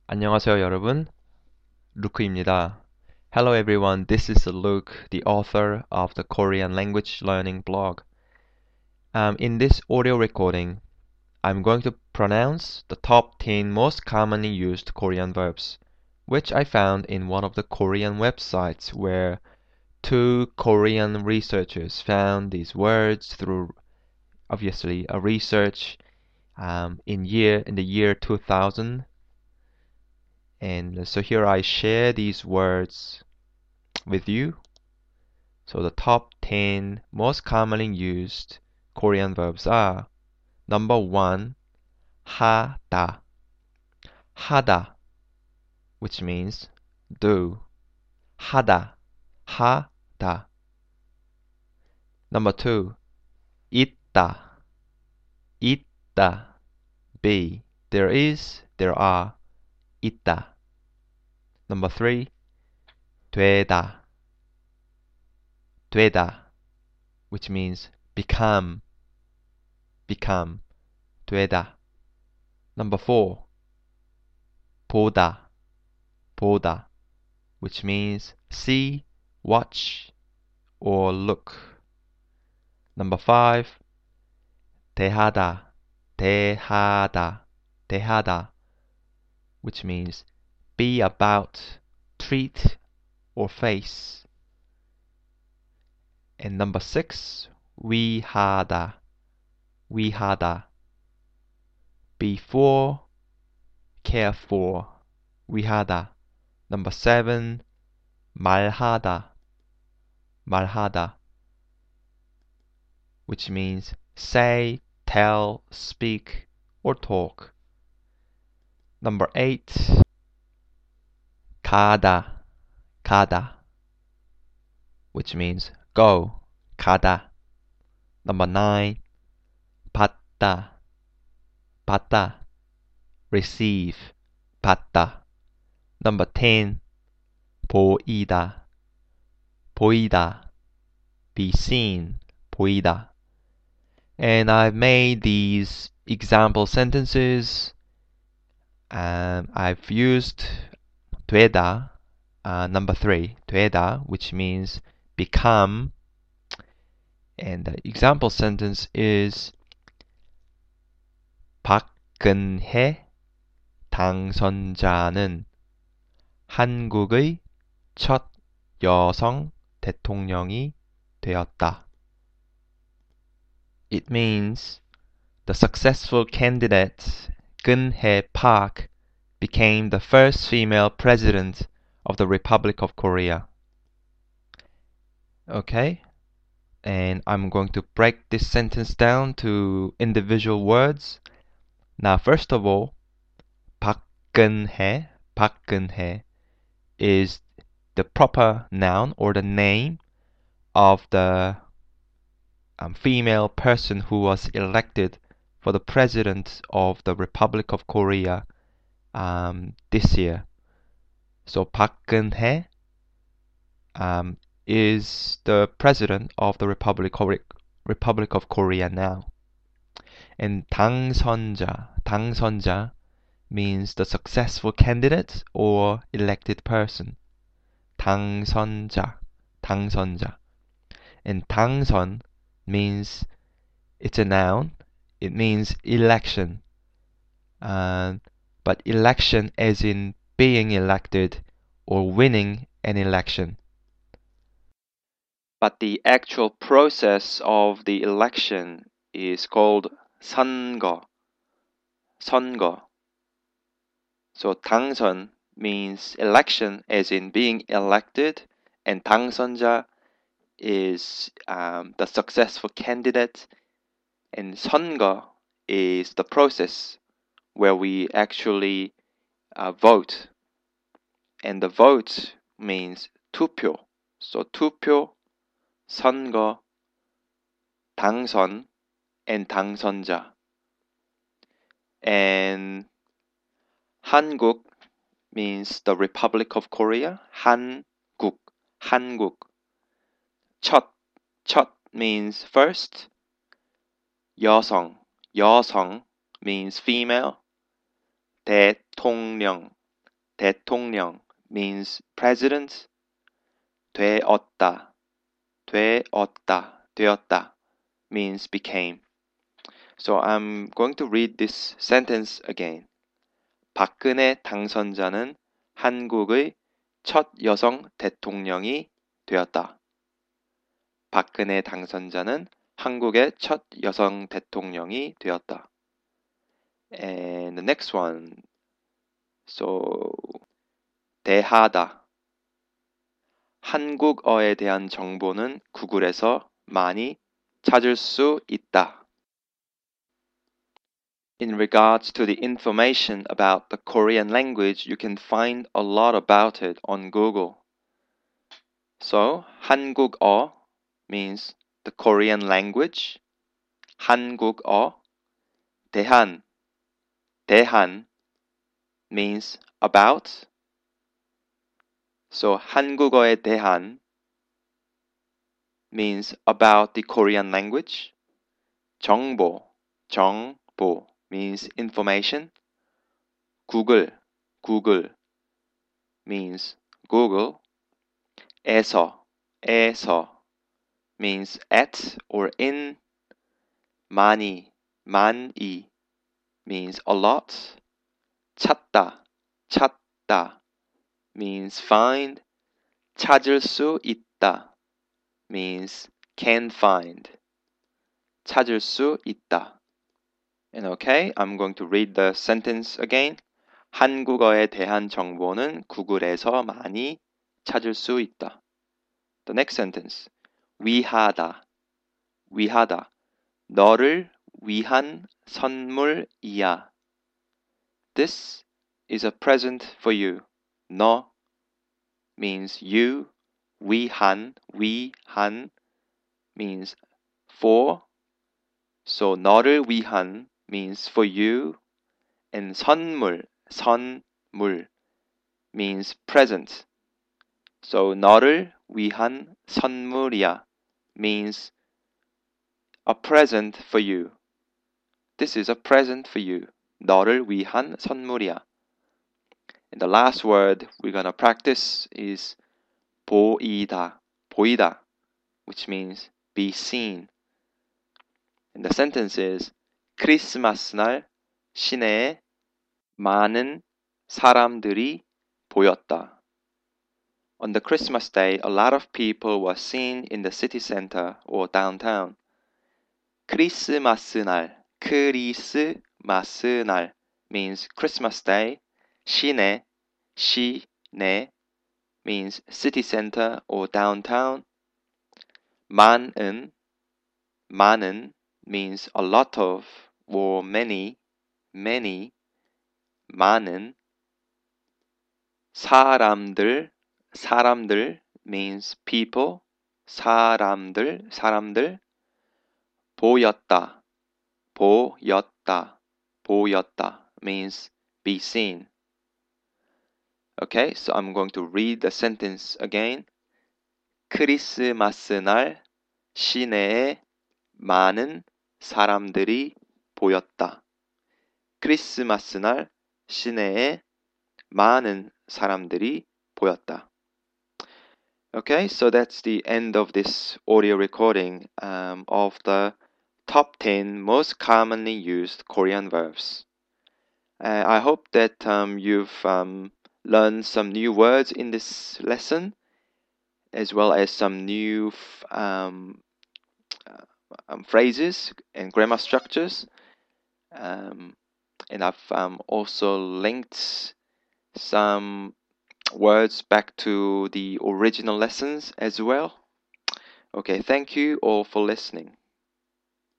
안녕하세요, 여러분. 루크입니다. Hello, everyone. This is Luke, the author of the Korean language learning blog. In this audio recording, I'm going to pronounce the top 10 most commonly used Korean verbs, which I found in one of the Korean websites where two Korean researchers found these words through, obviously, a research in the year 2000. And so here I share these words with you. So the top 10 most commonly used Korean verbs are: number 1, 하다. 하다, which means do. 하다, 하다. Number 2, 있다. 있다, be. There is, there are. 있다. Number 3, 되다. 되다, which means become. become. 되다. Number 4, 보다. 보다, which means see, watch, or look. Number 5, 대하다. 대하다. 대하다, which means be about, treat, or face. And number 6, 위하다. 위하다, before, care for. 위하다. Number 7, 말하다. 말하다, which means say, tell, speak, or talk. Number 8, 가다. 가다, which means go. 가다. Number 9, 받다. 받다, receive. 받다. Number 10, 보이다. 보이다, be seen. 보이다. And I've made these example sentences. I've used 되다, number 3, 되다, which means become. And the example sentence is 박근혜 당선자는 한국의 첫 여성 대통령이 되었다. It means the successful candidate Geun-hye Park became the first female president of the Republic of Korea. Okay, and I'm going to break this sentence down to individual words. Now, first of all, 박근혜, 박근혜 is the proper noun or the name of the female person who was elected for the president of the Republic of Korea this year. So Park Geun-hye is the president of the Republic of Korea now. And 당선자, 당선자 means the successful candidate or elected person. 당선자, 당선자. And 당선 means it's a noun. It means election. But election as in being elected or winning an election. But the actual process of the election is called 선거. 선거. So 당선 means election as in being elected, and 당선자 is the successful candidate, and 선거 is the process where we actually vote. And the vote means 투표. So 투표, 선거, 당선, and 당선자. And 한국 means the Republic of Korea. 한국, 한국. 첫, 첫 means first. 여성, 여성 means female. 대통령, 대통령 means president. 되었다, 되었다 means became. So I'm going to read this sentence again. 박근혜 당선자는 한국의 첫 여성 대통령이 되었다. 박근혜 당선자는 한국의 첫 여성 대통령이 되었다. And the next one. So 대하다. 한국어에 대한 정보는 구글에서 많이 찾을 수 있다. In regards to the information about the Korean language, you can find a lot about it on Google. So, 한국어 means the Korean language. 한국어. 대한 means about. So, 한국어에 대한 means about the Korean language. 정보 means information. Google means Google. 에서 means at or in. 많이 means a lot. 찾다 means find. 찾을 수 있다 means can find. 찾을 수 있다. And okay, I'm going to read the sentence again. 한국어에 대한 정보는 구글에서 많이 찾을 수 있다. The next sentence. 위하다. 너를 위한 선물이야. This is a present for you. 너 means you. 위한 means for. So 너를 위한 means for you. And 선물 means present. So 너를 위한 선물이야 means a present for you. This is a present for you. 너를 위한 선물이야. And the last word we're gonna practice is 보이다, which means be seen. And the sentence is 크리스마스 날 시내에 많은 사람들이 보였다. On the Christmas day, a lot of people were seen in the city center or downtown. 크리스마스 날 means Christmas day. 시내 means city center or downtown. 많은 means a lot of or many. 많은 사람들 means people. 사람들 보였다 means be seen. Okay, so I'm going to read the sentence again. 크리스마스 날 시내에 많은 사람들이 보였다. 크리스마스 날 시내에 많은 사람들이 보였다. Okay, so that's the end of this audio recording of the top 10 most commonly used Korean verbs. I hope that you've learned some new words in this lesson, as well as some new phrases and grammar structures. And I've also linked some words back to the original lessons as well. Okay, thank you all for listening.